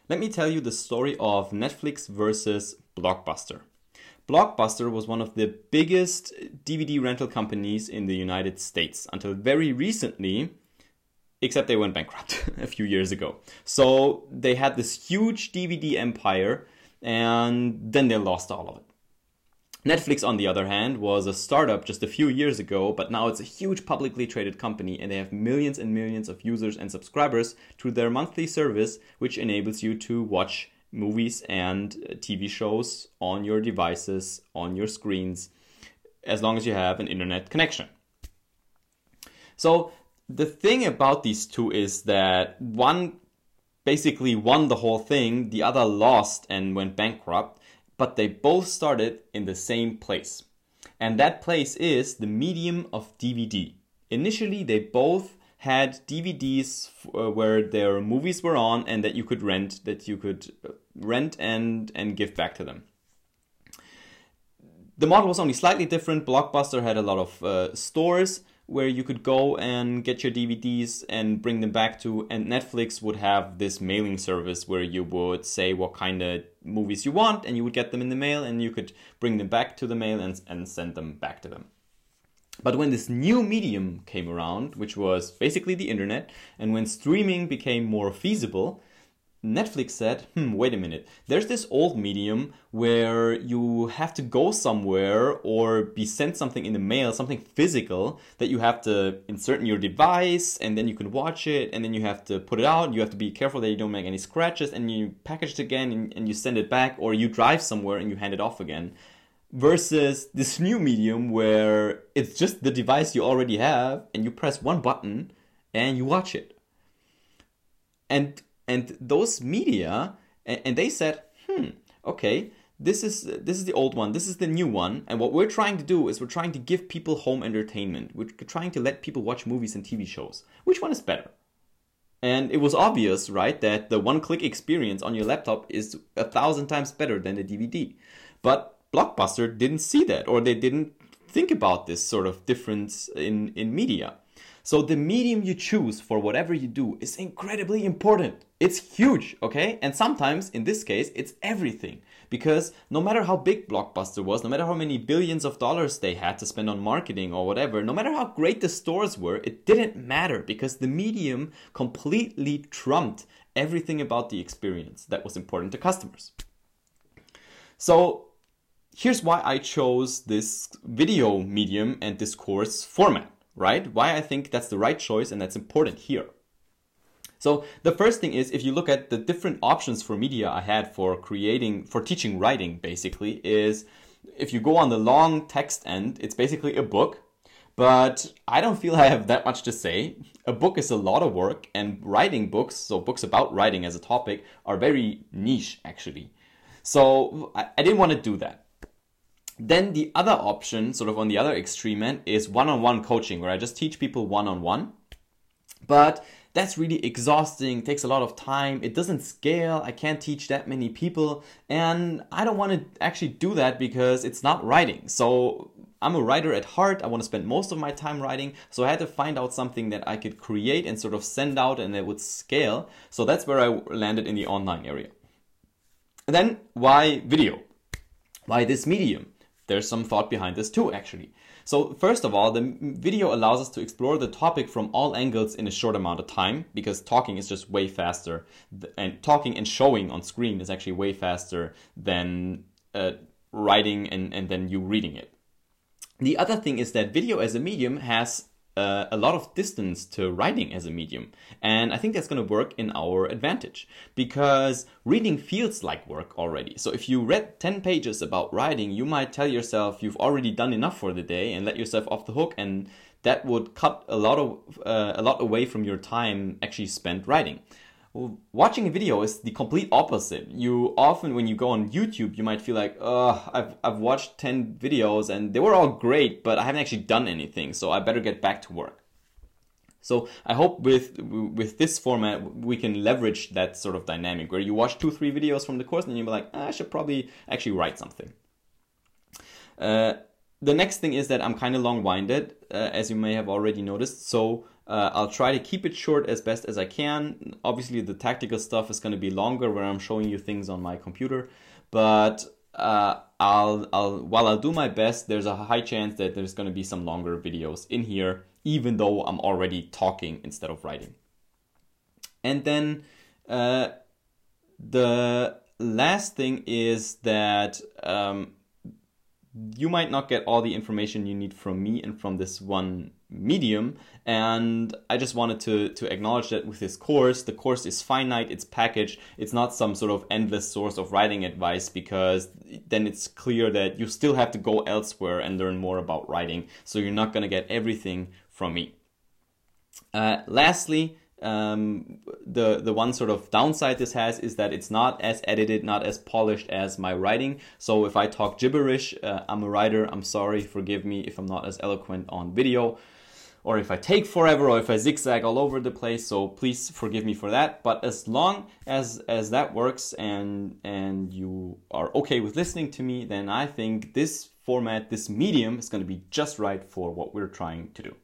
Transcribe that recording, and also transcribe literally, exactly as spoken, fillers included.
Let me tell you the story of Netflix versus Blockbuster. Blockbuster was one of the biggest D V D rental companies in the United States until very recently, except they went bankrupt a few years ago. So they had this huge D V D empire and then they lost all of it. Netflix, on the other hand, was a startup just a few years ago, but now it's a huge publicly traded company and they have millions and millions of users and subscribers to their monthly service, which enables you to watch movies and T V shows on your devices, on your screens, as long as you have an internet connection. So the thing about these two is that one basically won the whole thing, the other lost and went bankrupt, but they both started in the same place. And that place is the medium of D V D. Initially, they both had D V Ds uh, where their movies were on and that you could rent, that you could rent and, and give back to them. The model was only slightly different. Blockbuster had a lot of uh, stores where you could go and get your D V Ds and bring them back to, and Netflix would have this mailing service where you would say what kind of movies you want and you would get them in the mail and you could bring them back to the mail and, and send them back to them. But when this new medium came around, which was basically the internet, and when streaming became more feasible, Netflix said, hmm, wait a minute, there's this old medium where you have to go somewhere or be sent something in the mail, something physical that you have to insert in your device and then you can watch it and then you have to put it out. You have to be careful that you don't make any scratches and you package it again and, and you send it back, or you drive somewhere and you hand it off again. Versus this new medium where it's just the device you already have and you press one button and you watch it. And And those media, and they said, hmm, okay, this is this is the old one, this is the new one. And what we're trying to do is we're trying to give people home entertainment. We're trying to let people watch movies and T V shows. Which one is better? And it was obvious, right, that the one-click experience on your laptop is a thousand times better than the D V D. But Blockbuster didn't see that, or they didn't think about this sort of difference in, in media. So the medium you choose for whatever you do is incredibly important. It's huge, okay? And sometimes, in this case, it's everything. Because no matter how big Blockbuster was, no matter how many billions of dollars they had to spend on marketing or whatever, no matter how great the stores were, it didn't matter because the medium completely trumped everything about the experience that was important to customers. So here's why I chose this video medium and discourse format. Right? Why I think that's the right choice and that's important here. So the first thing is, if you look at the different options for media I had for creating, for teaching writing basically, is if you go on the long text end, it's basically a book, but I don't feel I have that much to say. A book is a lot of work, and writing books, so books about writing as a topic, are very niche actually. So I, I didn't want to do that. Then the other option, sort of on the other extreme end, is one-on-one coaching, where I just teach people one-on-one. But that's really exhausting, takes a lot of time, it doesn't scale, I can't teach that many people, and I don't want to actually do that because it's not writing. So I'm a writer at heart, I want to spend most of my time writing, so I had to find out something that I could create and sort of send out and that would scale. So that's where I landed in the online area. And then, why video? Why this medium? There's some thought behind this too, actually. So first of all, the video allows us to explore the topic from all angles in a short amount of time, because talking is just way faster, and talking and showing on screen is actually way faster than uh, writing and, and then you reading it. The other thing is that video as a medium has Uh, a lot of distance to writing as a medium, and I think that's going to work in our advantage, because reading feels like work already. So if you read ten pages about writing, you might tell yourself you've already done enough for the day and let yourself off the hook, and that would cut a lot of uh, a lot away from your time actually spent writing. Well, watching a video is the complete opposite. You often, when you go on YouTube, you might feel like, oh, I've, I've watched ten videos and they were all great, but I haven't actually done anything, so I better get back to work. So I hope with with this format, we can leverage that sort of dynamic where you watch two, three videos from the course and you'll be like, ah, I should probably actually write something. Uh, the next thing is that I'm kind of long-winded, uh, as you may have already noticed. So Uh, I'll try to keep it short as best as I can. Obviously, the tactical stuff is going to be longer where I'm showing you things on my computer, but uh, I'll, I'll while I'll do my best, there's a high chance that there's going to be some longer videos in here, even though I'm already talking instead of writing. And then uh, the last thing is that um, you might not get all the information you need from me and from this one medium, and I just wanted to to acknowledge that with this course, the course is finite, it's packaged, it's not some sort of endless source of writing advice, because then it's clear that you still have to go elsewhere and learn more about writing, so you're not going to get everything from me. Uh, lastly, Um, the the one sort of downside this has is that it's not as edited, not as polished as my writing. So if I talk gibberish, uh, I'm a writer, I'm sorry, forgive me if I'm not as eloquent on video, or if I take forever, or if I zigzag all over the place, so please forgive me for that. But as long as as that works and and you are okay with listening to me, then I think this format, this medium is going to be just right for what we're trying to do.